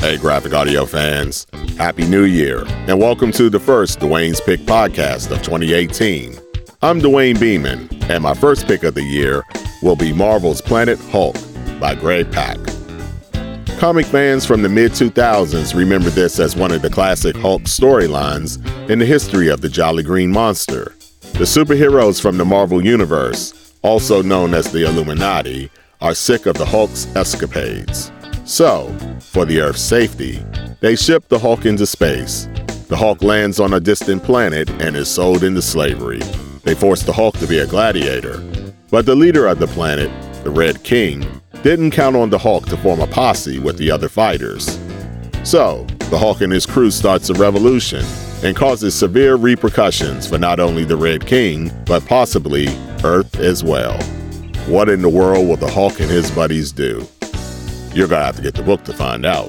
Hey, graphic audio fans, Happy New Year, and welcome to the first Dwayne's Pick podcast of 2018. I'm Dwayne Beeman, and my first pick of the year will be Marvel's Planet Hulk by Greg Pak. Comic fans from the mid-2000s remember this as one of the classic Hulk storylines in the history of the Jolly Green Monster. The superheroes from the Marvel Universe, also known as the Illuminati, are sick of the Hulk's escapades. So, for the Earth's safety, they ship the Hulk into space. The Hulk lands on a distant planet and is sold into slavery. They force the Hulk to be a gladiator. But the leader of the planet, the Red King, didn't count on the Hulk to form a posse with the other fighters. So, the Hulk and his crew starts a revolution and causes severe repercussions for not only the Red King, but possibly Earth as well. What in the world will the Hulk and his buddies do? You're gonna have to get the book to find out.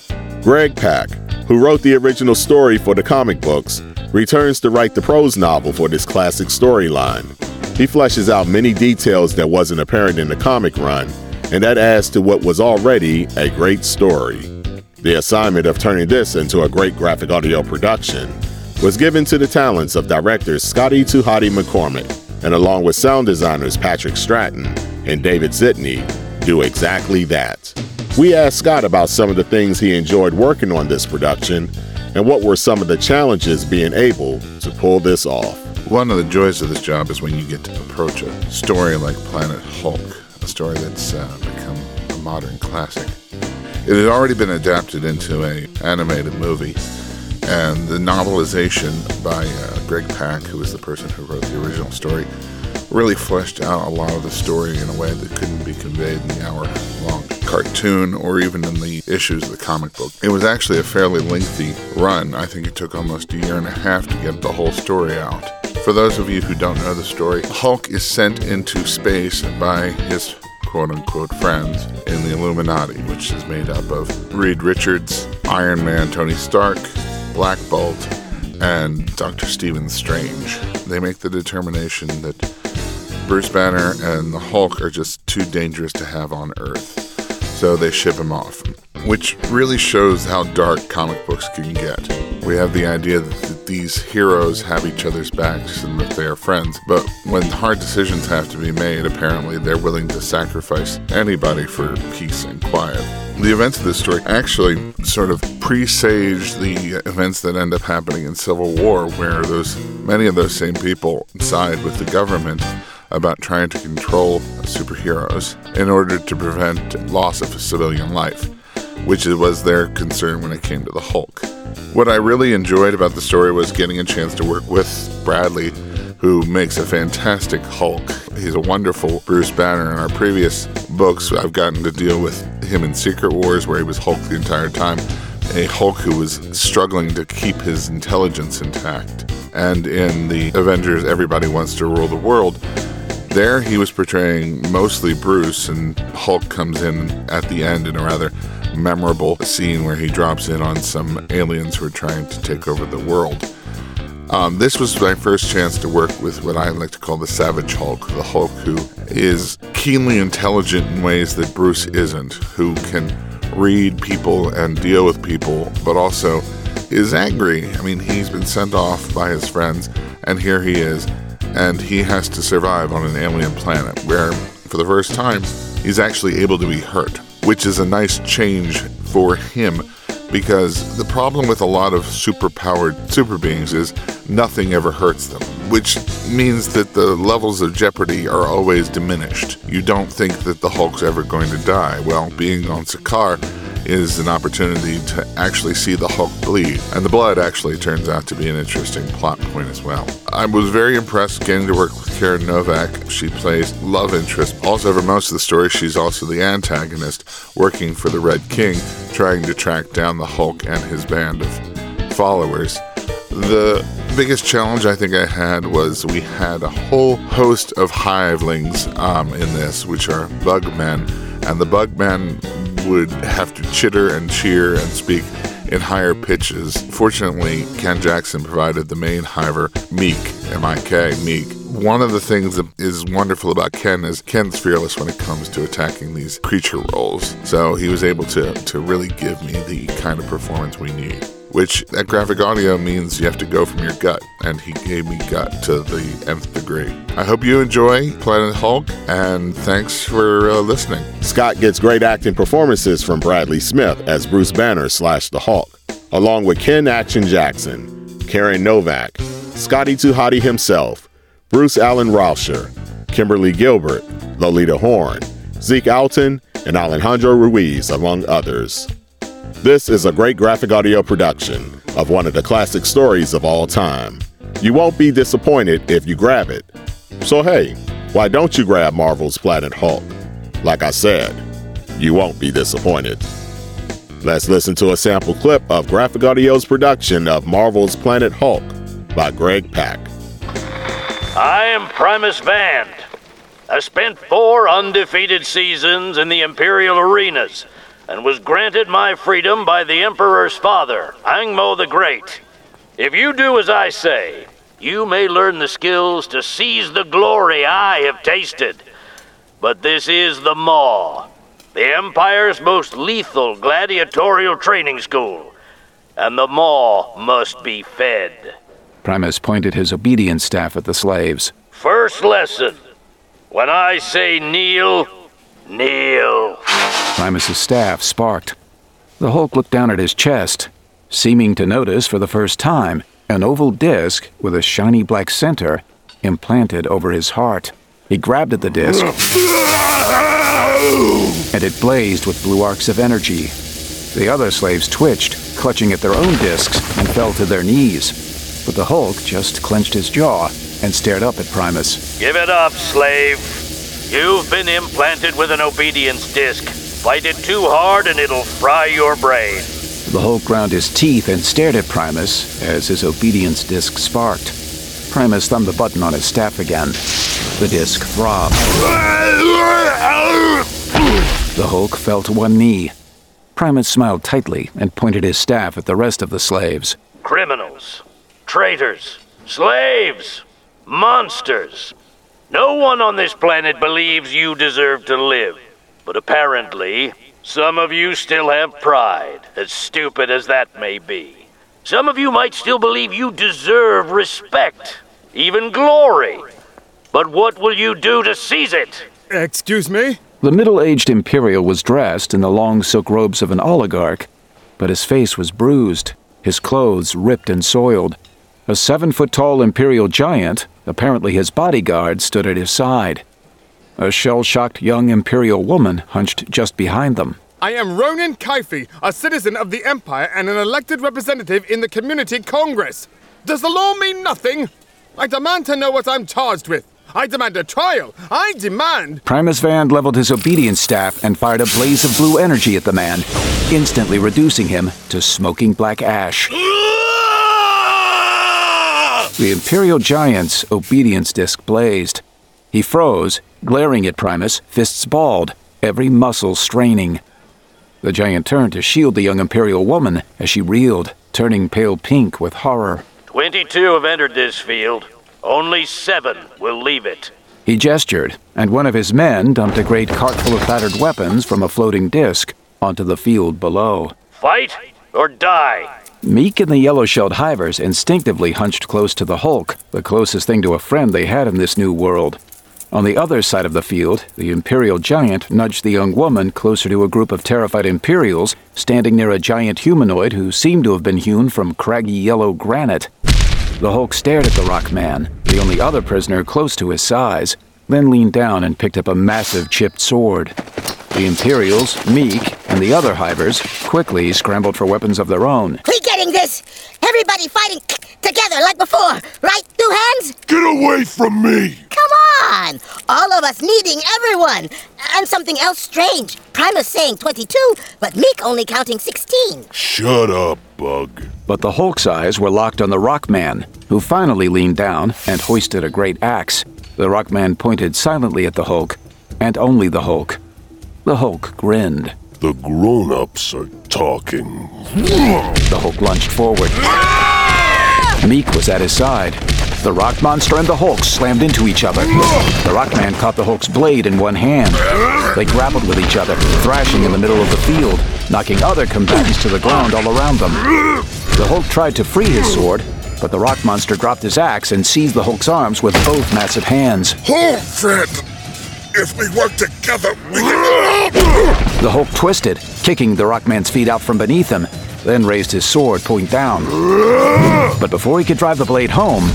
Greg Pak, who wrote the original story for the comic books, returns to write the prose novel for this classic storyline. He fleshes out many details that wasn't apparent in the comic run, and that adds to what was already a great story. The assignment of turning this into a great graphic audio production was given to the talents of directors Scotty 2 Hotty McCormick, and along with sound designers Patrick Stratton and David Zitney, do exactly that. We asked Scott about some of the things he enjoyed working on this production and what were some of the challenges being able to pull this off. One of the joys of this job is when you get to approach a story like Planet Hulk, a story that's become a modern classic. It had already been adapted into an animated movie, and the novelization by Greg Pak, who was the person who wrote the original story, really fleshed out a lot of the story in a way that couldn't be conveyed in the hour-long cartoon or even in the issues of the comic book. It was actually a fairly lengthy run. I think it took almost a year and a half to get the whole story out. For those of you who don't know the story, Hulk is sent into space by his quote-unquote friends in the Illuminati, which is made up of Reed Richards, Iron Man, Tony Stark, Black Bolt, and Dr. Stephen Strange. They make the determination that Bruce Banner and the Hulk are just too dangerous to have on Earth, so they ship him off, which really shows how dark comic books can get. We have the idea that these heroes have each other's backs and that they are friends, but when hard decisions have to be made, apparently they're willing to sacrifice anybody for peace and quiet. The events of this story actually sort of presage the events that end up happening in Civil War, where many of those same people side with the government about trying to control superheroes in order to prevent loss of civilian life, which was their concern when it came to the Hulk. What I really enjoyed about the story was getting a chance to work with Bradley, who makes a fantastic Hulk. He's a wonderful Bruce Banner. In our previous books, I've gotten to deal with him in Secret Wars, where he was Hulk the entire time, a Hulk who was struggling to keep his intelligence intact. And in the Avengers Everybody Wants to Rule the World, there he was portraying mostly Bruce, and Hulk comes in at the end in a rather memorable scene where he drops in on some aliens who are trying to take over the world. This was my first chance to work with what I like to call the Savage Hulk, the Hulk who is keenly intelligent in ways that Bruce isn't, who can read people and deal with people, but also is angry. I mean, he's been sent off by his friends, and here he is, and he has to survive on an alien planet where, for the first time, he's actually able to be hurt, which is a nice change for him, because the problem with a lot of superpowered super beings is nothing ever hurts them, which means that the levels of jeopardy are always diminished. You don't think that the Hulk's ever going to die. Well, being on Sakaar is an opportunity to actually see the Hulk bleed, and the blood actually turns out to be an interesting plot point as well. I was very impressed getting to work with Karen Novak. She plays love interest. Also, for most of the story, she's also the antagonist, working for the Red King, trying to track down the Hulk and his band of followers. The biggest challenge I think I had was we had a whole host of hivelings in this, which are bugmen, and the bugmen would have to chitter and cheer and speak in higher pitches. Fortunately, Ken Jackson provided the main hiver, Meek, M-I-K, Meek, One of the things that is wonderful about Ken is Ken's fearless when it comes to attacking these creature roles. So he was able to really give me the kind of performance we need, which at graphic audio means you have to go from your gut, and he gave me gut to the nth degree. I hope you enjoy Planet Hulk, and thanks for listening. Scott gets great acting performances from Bradley Smith as Bruce Banner / the Hulk, along with Ken Action Jackson, Karen Novak, Scotty 2 Hotty himself, Bruce Allen Rauscher, Kimberly Gilbert, Lolita Horn, Zeke Alton, and Alejandro Ruiz, among others. This is a great graphic audio production of one of the classic stories of all time. You won't be disappointed if you grab it. So hey, why don't you grab Marvel's Planet Hulk? Like I said, you won't be disappointed. Let's listen to a sample clip of Graphic Audio's production of Marvel's Planet Hulk by Greg Pak. I am Primus Vand. I spent 4 undefeated seasons in the Imperial arenas and was granted my freedom by the Emperor's father, Angmo the Great. If you do as I say, you may learn the skills to seize the glory I have tasted. But this is the Maw, the Empire's most lethal gladiatorial training school, and the Maw must be fed. Primus pointed his obedience staff at the slaves. First lesson. When I say kneel, kneel. Primus's staff sparked. The Hulk looked down at his chest, seeming to notice for the first time an oval disc with a shiny black center implanted over his heart. He grabbed at the disc, and it blazed with blue arcs of energy. The other slaves twitched, clutching at their own discs, and fell to their knees. But the Hulk just clenched his jaw and stared up at Primus. Give it up, slave. You've been implanted with an obedience disc. Fight it too hard and it'll fry your brain. The Hulk ground his teeth and stared at Primus as his obedience disc sparked. Primus thumbed the button on his staff again. The disc throbbed. The Hulk fell to one knee. Primus smiled tightly and pointed his staff at the rest of the slaves. Criminals, traitors, slaves, monsters. No one on this planet believes you deserve to live. But apparently, some of you still have pride, as stupid as that may be. Some of you might still believe you deserve respect, even glory. But what will you do to seize it? Excuse me? The middle-aged Imperial was dressed in the long silk robes of an oligarch, but his face was bruised, his clothes ripped and soiled. A 7-foot-tall Imperial giant, apparently his bodyguard, stood at his side. A shell-shocked young Imperial woman hunched just behind them. I am Ronan Kaifi, a citizen of the Empire and an elected representative in the Community Congress. Does the law mean nothing? I demand to know what I'm charged with. I demand a trial. I demand... Primus Vand leveled his obedience staff and fired a blaze of blue energy at the man, instantly reducing him to smoking black ash. The Imperial Giant's obedience disc blazed. He froze, glaring at Primus, fists balled, every muscle straining. The giant turned to shield the young Imperial woman as she reeled, turning pale pink with horror. 22 have entered this field. Only 7 will leave it. He gestured, and one of his men dumped a great cart full of battered weapons from a floating disc onto the field below. Fight or die. Meek and the yellow-shelled hivers instinctively hunched close to the Hulk, the closest thing to a friend they had in this new world. On the other side of the field, the Imperial Giant nudged the young woman closer to a group of terrified Imperials standing near a giant humanoid who seemed to have been hewn from craggy yellow granite. The Hulk stared at the Rock Man, the only other prisoner close to his size, then leaned down and picked up a massive chipped sword. The Imperials, Meek, and the other hivers quickly scrambled for weapons of their own. We getting this? Everybody fighting together like before, right? 2 hands? Get away from me! Come on! All of us needing everyone. And something else strange. Primus saying 22, but Meek only counting 16. Shut up, Bug. But the Hulk's eyes were locked on the Rock Man, who finally leaned down and hoisted a great axe. The Rock Man pointed silently at the Hulk, and only the Hulk. The Hulk grinned. The grown-ups are talking. The Hulk lunged forward. Meek was at his side. The rock monster and the Hulk slammed into each other. The Rockman caught the Hulk's blade in one hand. They grappled with each other, thrashing in the middle of the field, knocking other combatants to the ground all around them. The Hulk tried to free his sword, but the rock monster dropped his axe and seized the Hulk's arms with both massive hands. Hold, friend! If we work together, we can... The Hulk twisted, kicking the Rockman's feet out from beneath him, then raised his sword, point down. But before he could drive the blade home,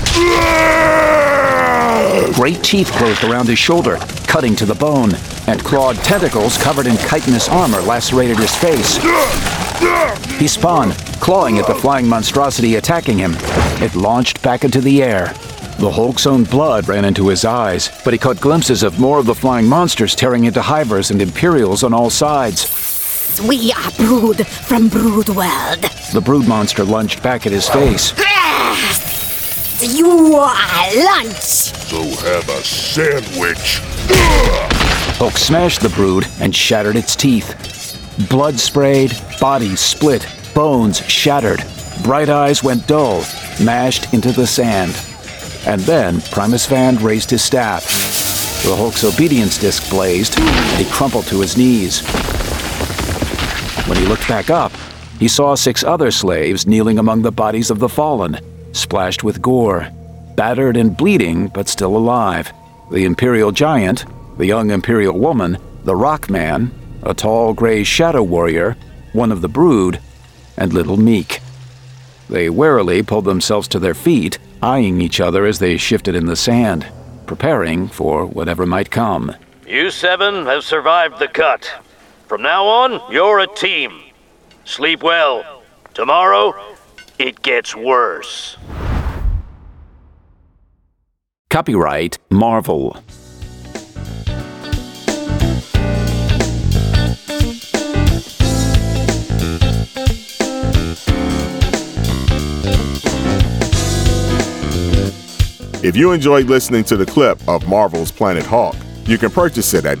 great teeth closed around his shoulder, cutting to the bone, and clawed tentacles covered in chitinous armor lacerated his face. He spun, clawing at the flying monstrosity attacking him. It launched back into the air. The Hulk's own blood ran into his eyes, but he caught glimpses of more of the flying monsters tearing into Hivers and Imperials on all sides. We are Brood from Brood World. The Brood monster lunged back at his face. You are lunch. So have a sandwich. Hulk smashed the Brood and shattered its teeth. Blood sprayed, bodies split, bones shattered, bright eyes went dull, mashed into the sand. And then Primus Vand raised his staff. The Hulk's obedience disc blazed, and he crumpled to his knees. When he looked back up, he saw 6 other slaves kneeling among the bodies of the fallen, splashed with gore, battered and bleeding, but still alive. The Imperial Giant, the young Imperial Woman, the Rockman, a tall gray shadow warrior, one of the Brood, and little Meek. They warily pulled themselves to their feet, eyeing each other as they shifted in the sand, preparing for whatever might come. You 7 have survived the cut. From now on, you're a team. Sleep well. Tomorrow, it gets worse. Copyright Marvel. If you enjoyed listening to the clip of Marvel's Planet Hulk, you can purchase it at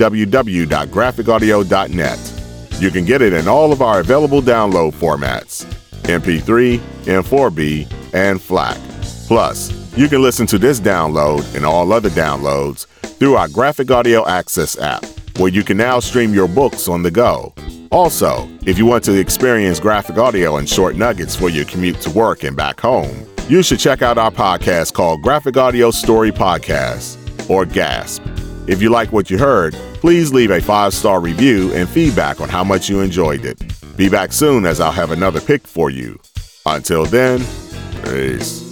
www.graphicaudio.net. You can get it in all of our available download formats: MP3, M4B, and FLAC. Plus, you can listen to this download and all other downloads through our Graphic Audio Access app, where you can now stream your books on the go. Also, if you want to experience graphic audio in short nuggets for your commute to work and back home, you should check out our podcast called Graphic Audio Story Podcast, or GASP. If you like what you heard, please leave a 5-star review and feedback on how much you enjoyed it. Be back soon as I'll have another pick for you. Until then, peace.